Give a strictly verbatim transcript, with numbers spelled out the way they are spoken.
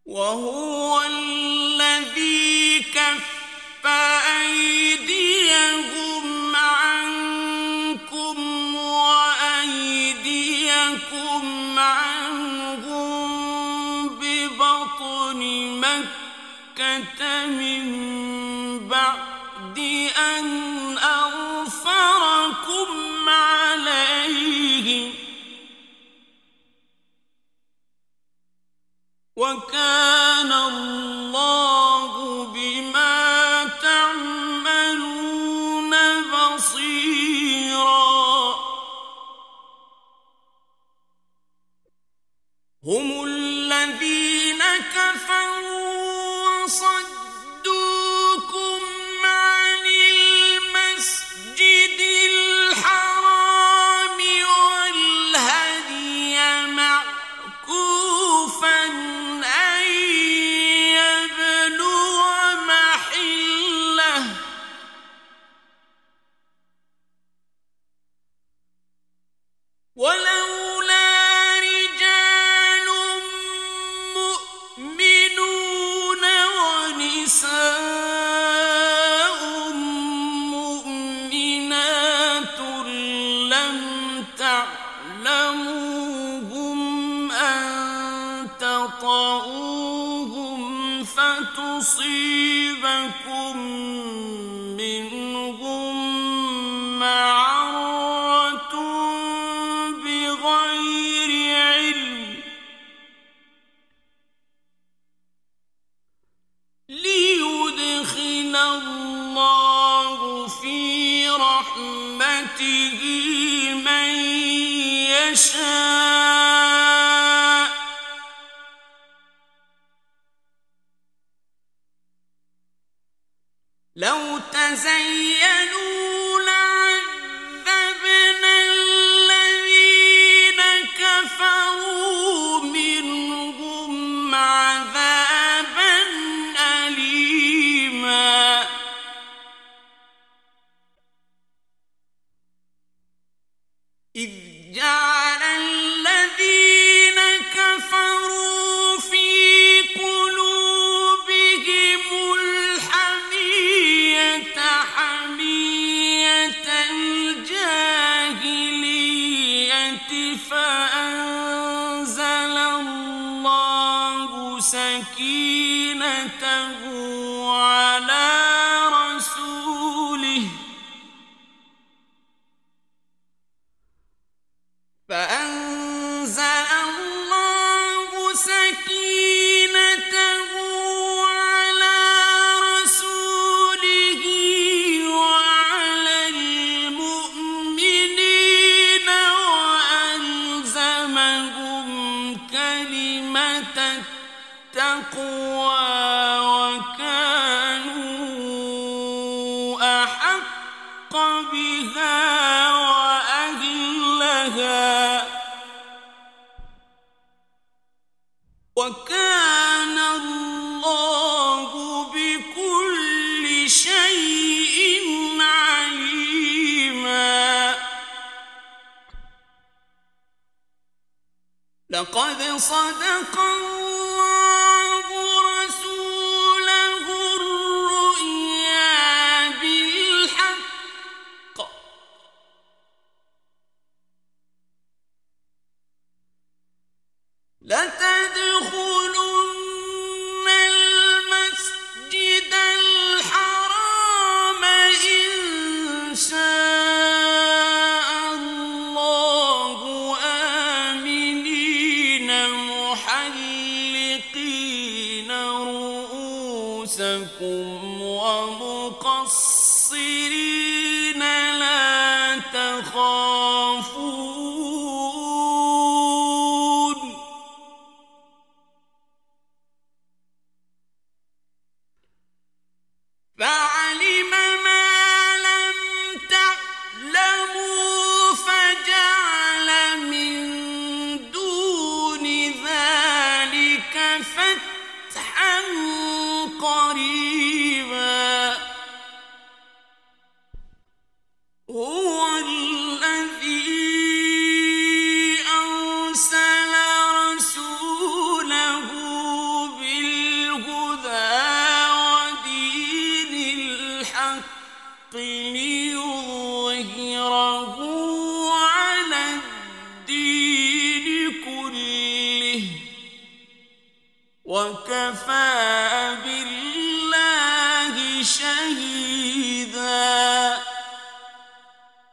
وهو الذي كف أيديهم عنكم وأيديكم عنهم ببطن مكة من بعد أن أظفركم عليهم وكان الله بما تعملون بصيرا. هم الذين كفروا وصدوكم عن المسجد الحرام والهدي معكوفا أن يبلغ محله ولولا رجال مؤمنون ونساء مؤمنات لم تعلموهم أن تطؤوهم فتصيبكم منهم معرة بغير علم ليدخل الله في رحمته من يشاء لو تزينوا لعذبنا الذين كفروا منهم عذابا أليما. إذ جعل الذين كفروا في قلوبهم الحمية حمية الجاهلية فأنزل الله سكينته على رسوله فأنزل الله سكينته على رسوله وعلى المؤمنين وألزمهم كلمة التقوى وكانوا أحق بها وأهلها وكان الله بكل شيء عليما. لقد صدق الله رسوله الرؤيا بالحق لتدخلن المسجد الحرام إن شاء الله آمنين محلقين رؤوسكم ومقصرين لا تخافون فعلم ما لم تعلموا فجعل من دون ذلك فتحا قريبا. هو الذي أرسل رسوله بالهدى بالحق ليظهره على الدين كله وكفى